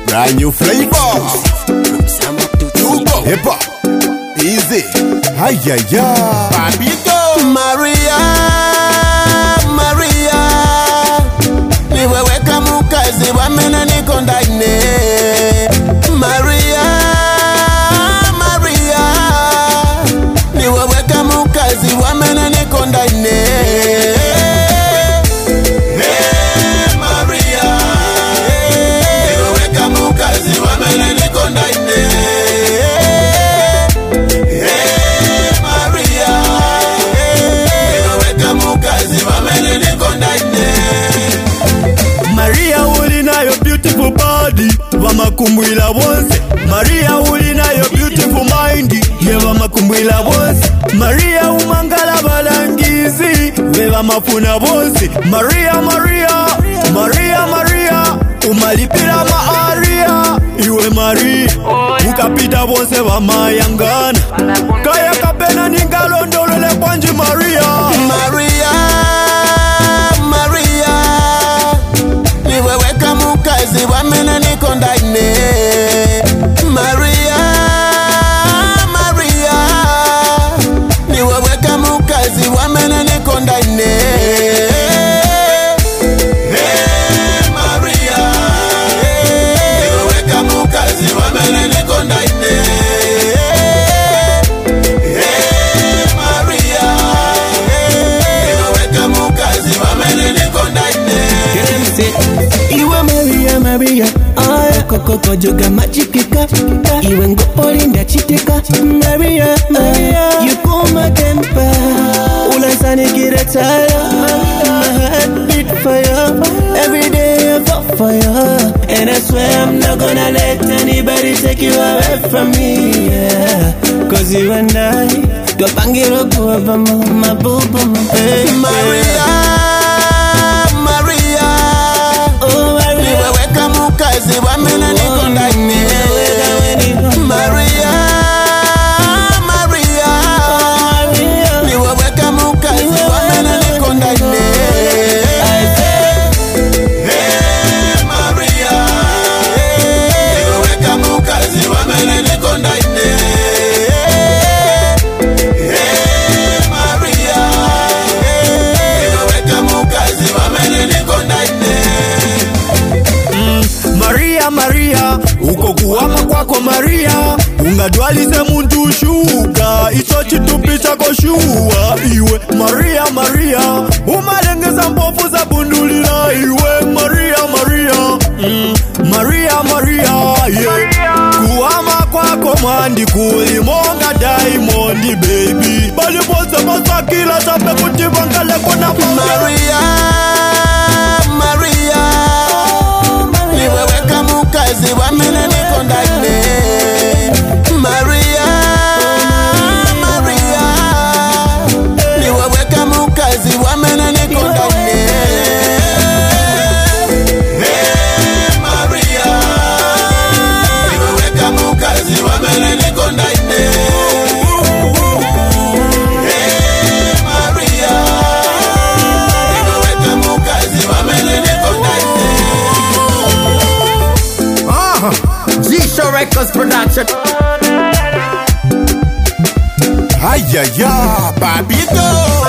brand new flavor. Tubo, hip hop, easy. Ayaya, Papito, Maria, Maria, niwewe kamukazi wamena nikondaine. Maria, Maria, niwewe kamukazi wamena nikondaine. Maria ulina your beautiful body, vamakumbwila bonse. Maria ulina your beautiful mind, ye vamakumbwila bonse. Maria umangala balangizi, veva mafuna bonse. Maria, Maria, Maria, Maria, umalipila maaria. Iwe Maria, ukapita bonse vamayangana. Kaya kapena ningalondolole kwanji Maria. Maria, Maria, niwewe kamukazi wamena nikondaine. Maria, Maria, niwewe kamukazi wamena nikondaine. Maria, niwewe kamukazi wamena nikondaine. Iwe Maria, Maria, aya kokoko joga machikika. Iwe ngopolinda chiteka. Maria, Maria, you cool my temper. Ulasani kiretaya. My heart beat for you. Every day I fought for you. And I swear I'm not gonna let anybody take you away from me, yeah. Cause you and I twapangiro kuwa my boo, my baby. Maria, Maria, niwewe kamukazi wamena nikondaine. Maria, Maria, niwewe kamukazi wamena nikondaine. Maria, niwewe kamukazi wamena nikondaine. Maria, Maria, uko kuwama kwako Maria. Ungadwalize muntu shuka, icho chitupi chako shuwa. Iwe Maria, Maria, umalengeza mpofu za bundulira. Iwe Maria, Maria, Maria, Maria, yeah. Kuwama kwako mwandi kulimonga diamond baby. Bali pose masakila chape kutibangale kona Maria, Maria, niwewe kamukazi wamena nikondaine. Maria, Maria, niwewe kamukazi wamena nikondaine. Maria, niwewe kamukazi wamena nikondaine. G-Show Records Production. Ayaya, Papito.